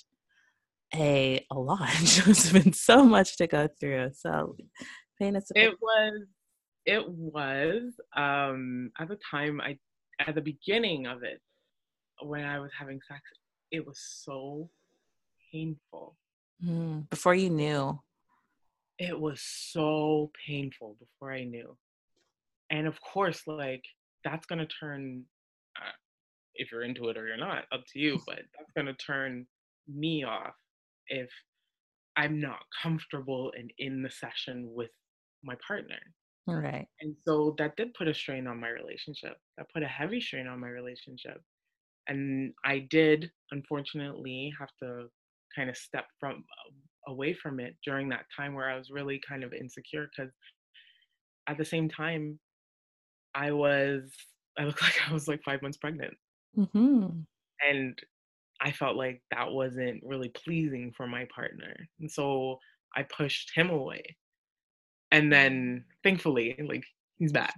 a a lot. It must have been so much to go through. So paint us a It picture. was, it was, um, at the time, I, at the beginning of it, when I was having sex, it was so painful. Mm, before you knew. It was so painful before I knew. And of course, like, that's going to turn, uh, if you're into it or you're not, up to you, but that's going to turn me off if I'm not comfortable and in the session with my partner. All right. And so that did put a strain on my relationship. That put a heavy strain on my relationship. And I did, unfortunately, have to kind of step from away from it during that time where I was really kind of insecure because at the same time, I was, I looked like I was like five months pregnant. Mm-hmm. And I felt like that wasn't really pleasing for my partner. And so I pushed him away. And then thankfully, like, he's back.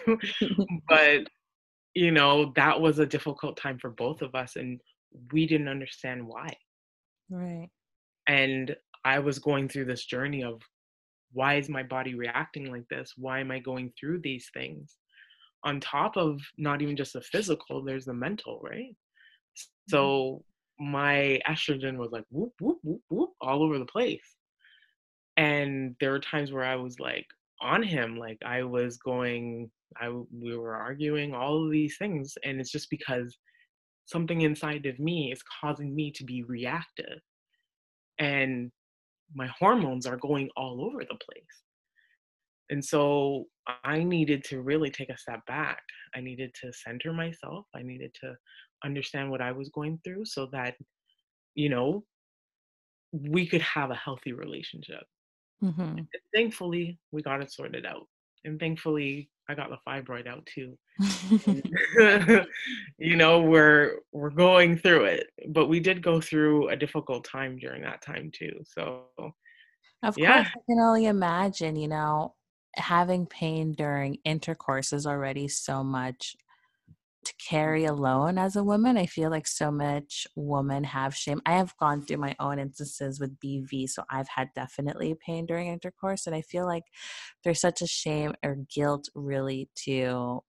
But, you know, that was a difficult time for both of us. And we didn't understand why. Right. And I was going through this journey of why is my body reacting like this? Why am I going through these things? On top of not even just the physical, there's the mental, right? So my estrogen was like whoop, whoop, whoop, whoop, all over the place. And there were times where I was like on him, like I was going, I we were arguing, all of these things, and it's just because something inside of me is causing me to be reactive, and my hormones are going all over the place. And so I needed to really take a step back. I needed to center myself. I needed to understand what I was going through so that, you know, we could have a healthy relationship. Mm-hmm. And thankfully, we got it sorted out. And thankfully, I got the fibroid out too. And, you know, we're we're going through it, but we did go through a difficult time during that time too. So, Of yeah, course, I can only imagine, you know, having pain during intercourse is already so much to carry alone as a woman. I feel like so much women have shame. I have gone through my own instances with B V, so I've had definitely pain during intercourse, and I feel like there's such a shame or guilt really to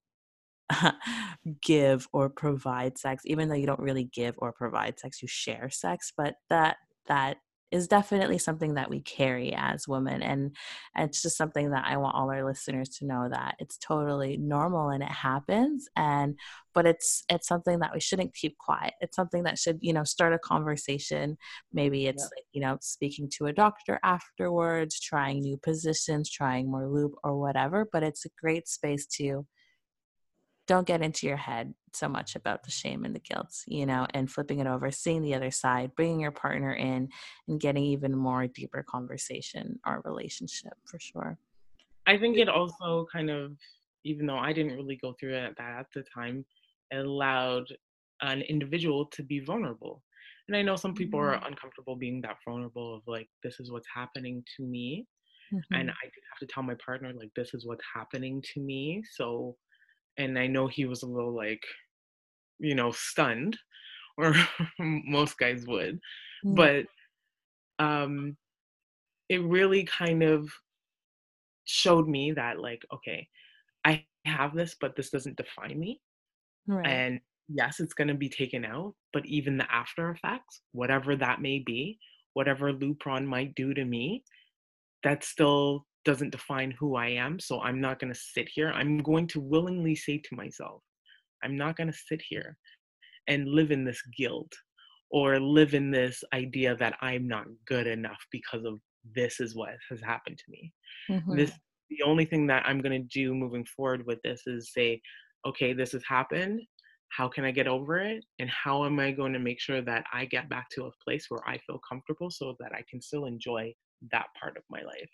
give or provide sex, even though you don't really give or provide sex, you share sex. But that that is definitely something that we carry as women, and it's just something that I want all our listeners to know that it's totally normal and it happens. And but it's it's something that we shouldn't keep quiet. It's something that should, you know, start a conversation. Maybe yeah, it's like, you know, speaking to a doctor afterwards, trying new positions, trying more lube or whatever. But it's a great space to don't get into your head so much about the shame and the guilt, you know, and flipping it over, seeing the other side, bringing your partner in, and getting even more deeper conversation or relationship for sure. I think it also kind of, even though I didn't really go through it that at the time, it allowed an individual to be vulnerable. And I know some people are uncomfortable being that vulnerable of like, this is what's happening to me. And Mm-hmm. I did have to tell my partner, like, this is what's happening to me. So, and I know he was a little like, you know, stunned, or most guys would. Mm-hmm. But um, it really kind of showed me that, like, okay, I have this, but this doesn't define me. Right. And yes, it's going to be taken out, but even the after effects, whatever that may be, whatever Lupron might do to me, that still doesn't define who I am. So I'm not going to sit here. I'm going to willingly say to myself, I'm not going to sit here and live in this guilt or live in this idea that I'm not good enough because of this is what has happened to me. Mm-hmm. This the only thing that I'm going to do moving forward with this is say, okay, this has happened. How can I get over it? And how am I going to make sure that I get back to a place where I feel comfortable so that I can still enjoy that part of my life?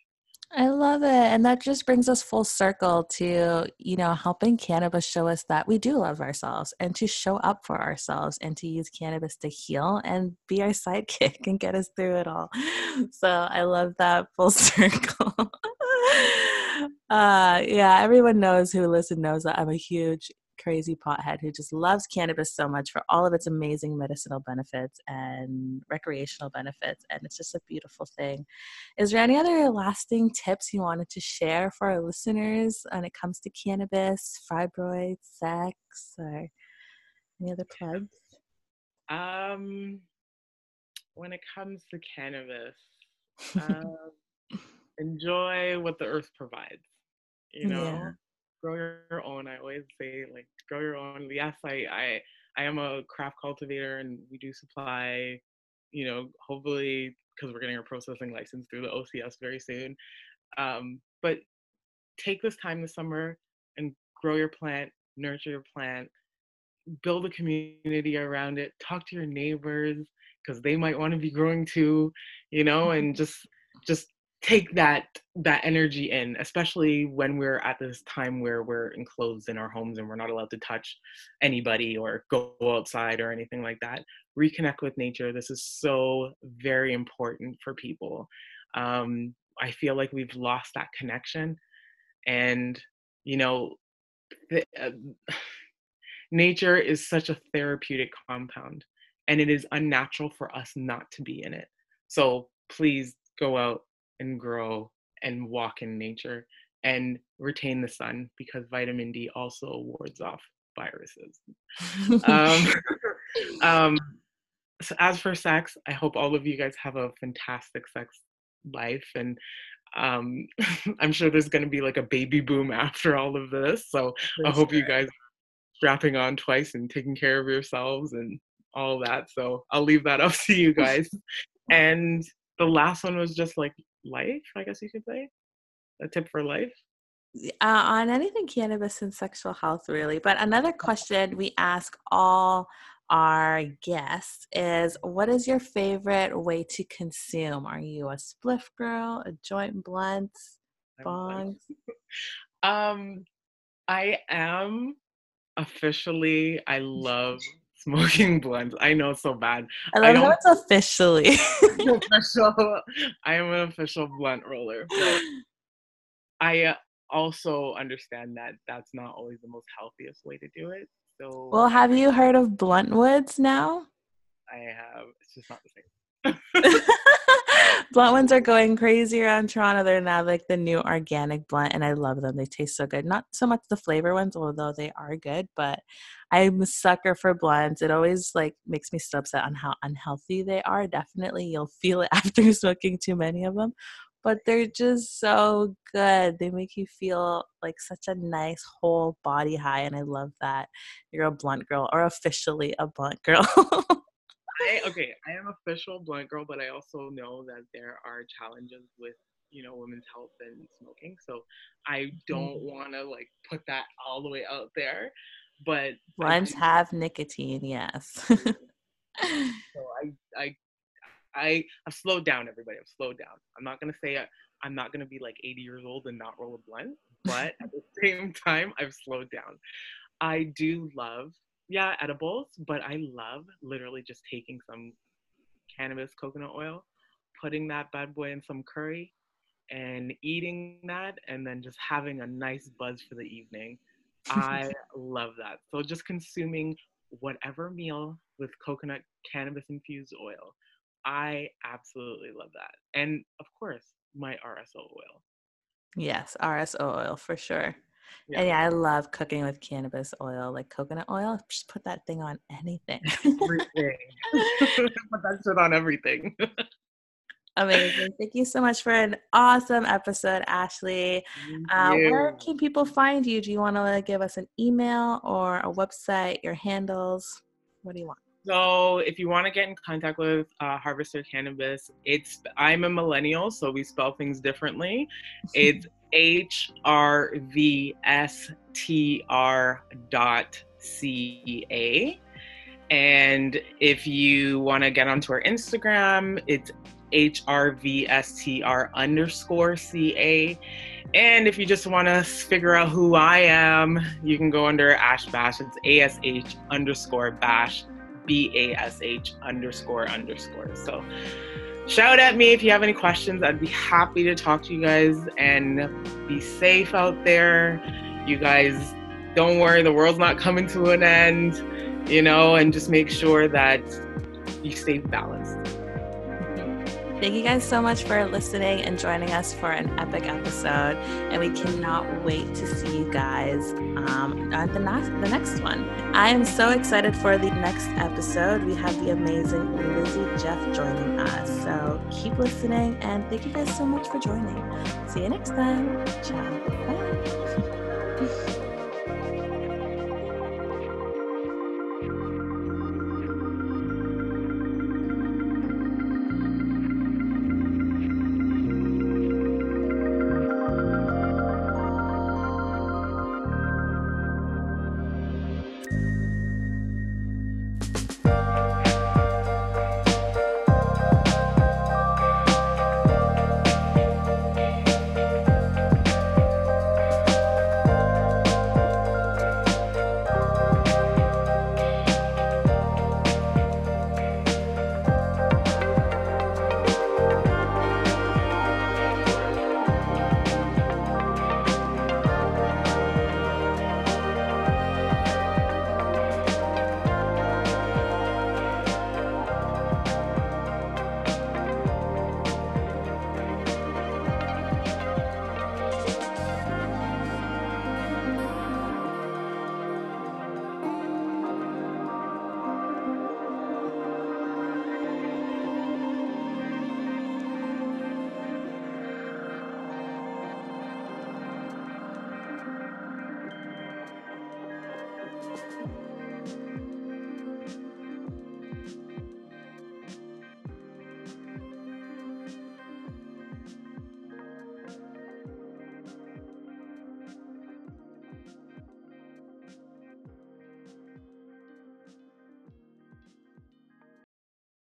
I love it. And that just brings us full circle to, you know, helping cannabis show us that we do love ourselves and to show up for ourselves and to use cannabis to heal and be our sidekick and get us through it all. So I love that full circle. uh, yeah, everyone knows who listens knows that I'm a huge crazy pothead who just loves cannabis so much for all of its amazing medicinal benefits and recreational benefits. And it's just a beautiful thing. Is there any other lasting tips you wanted to share for our listeners when it comes to cannabis, fibroids, sex, or any other plugs? Um, when it comes to cannabis, um, enjoy what the earth provides. You Yeah. know, grow your own. I always say, like, grow your own. Yes, I, I, I am a craft cultivator, and we do supply. You know, hopefully, because we're getting our processing license through the O C S very soon. Um, but take this time this summer and grow your plant, nurture your plant, build a community around it, talk to your neighbors because they might want to be growing too, you know, and just just take that that energy in, especially when we're at this time where we're enclosed in our homes and we're not allowed to touch anybody or go outside or anything like that. Reconnect with nature. This is so very important for people. Um, I feel like we've lost that connection, and you know, the, uh, nature is such a therapeutic compound, and it is unnatural for us not to be in it. So please go out and grow and walk in nature and retain the sun, because vitamin D also wards off viruses. Um, um, so as for sex, I hope all of you guys have a fantastic sex life, and um, I'm sure there's going to be like a baby boom after all of this. So For I hope you sure. guys strapping on twice and taking care of yourselves and all that. So I'll leave that up to you guys. And the last one was just like life, I guess you could say. A tip for life. Uh, on anything cannabis and sexual health, really. But another question we ask all our guests is, what is your favorite way to consume? Are you a spliff girl, a joint blunts, I'm blank. bongs? Um, I am officially, I love smoking blunts. I know it's so bad. I I love how don't it's officially. official I am an official blunt roller, but I uh, also understand that that's not always the most healthiest way to do it. So Well, I have you heard of Bluntwoods now? I have, it's just not the same. Blunt ones are going crazy around Toronto. They're now like the new organic blunt, and I love them. They taste so good. Not so much the flavor ones, although they are good, but I'm a sucker for blunts. It always like makes me so upset on how unhealthy they are. Definitely, you'll feel it after smoking too many of them, but they're just so good. They make you feel like such a nice whole body high, and I love that you're a blunt girl, or officially a blunt girl. I okay, I am official blunt girl, but I also know that there are challenges with, you know, women's health and smoking. So I don't want to like put that all the way out there, but I Blunts do. have nicotine, yes. So I I I I've slowed down, everybody. I've slowed down. I'm not gonna say I, I'm not gonna be like eighty years old and not roll a blunt, but at the same time, I've slowed down. I do love, yeah, edibles, but I love literally just taking some cannabis coconut oil, putting that bad boy in some curry, and eating that, and then just having a nice buzz for the evening. I love that. So just consuming whatever meal with coconut cannabis infused oil. I absolutely love that. And of course, my R S O oil. Yes, R S O oil for sure. Yeah. And yeah, I love cooking with cannabis oil, like coconut oil. Just put that thing on anything. Everything. Put that shit on everything. Amazing. Thank you so much for an awesome episode, Ashley. Thank Uh, where you. can people find you? Do you want to give us an email or a website, your handles? What do you want? So if you want to get in contact with uh, Harvester Cannabis, it's I'm a millennial, so we spell things differently. It's H R V S T R dot C A. And if you want to get onto our Instagram, it's H R V S T R underscore C A. And if you just want to figure out who I am, you can go under Ash Bash. It's A S H underscore Bash, B A S H underscore underscore. So shout at me if you have any questions. I'd be happy to talk to you guys, and be safe out there. You guys, don't worry, the world's not coming to an end, you know, and just make sure that you stay balanced. Thank you guys so much for listening and joining us for an epic episode. And we cannot wait to see you guys um, on the, na- the next one. I am so excited for the next episode. We have the amazing Lizzie Jeff joining us. So keep listening, and thank you guys so much for joining. See you next time. Ciao. Bye.